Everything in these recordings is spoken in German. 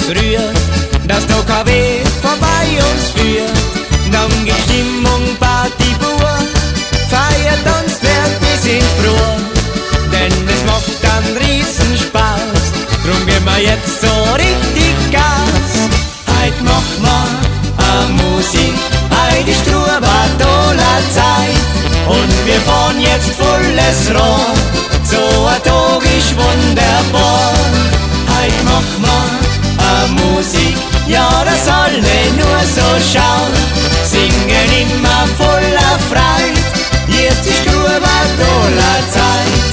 rührt, dass noch kein Weg vorbei uns führt. Dann gibt Stimmung, Party pur, feiert uns wird bis in Früh, denn es macht einen Riesenspaß, drum geben wir jetzt so richtig Gas. Heut macht man Musik, heut ist Trubadula Zeit und wir fahren jetzt volles Rohr, so ein Tag ist wunderbar. Heut macht man Musik, ja das alle nur so schauen, singen immer voller Freude, jetzt ist Trubadula Zeit.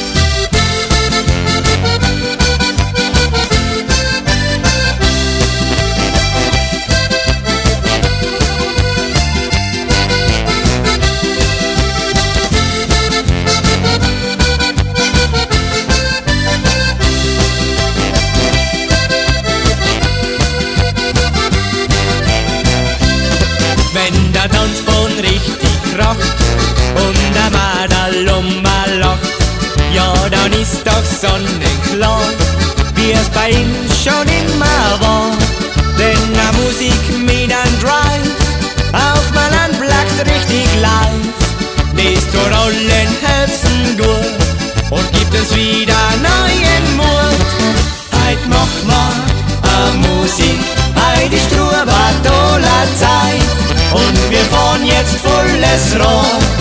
Wenn der Tanzboden richtig kracht und der Madalumma lacht, ja dann ist doch sonnenklar, wie es bei ihm schon immer war. Denn der Musik mit einem Drive, auch mal ein Blackt richtig live, das tut allen Herzen gut und gibt uns wieder neuen Mut. Heut macht man Musik, heut ist Trubadula Zeit und wir fahren jetzt volles Rohr,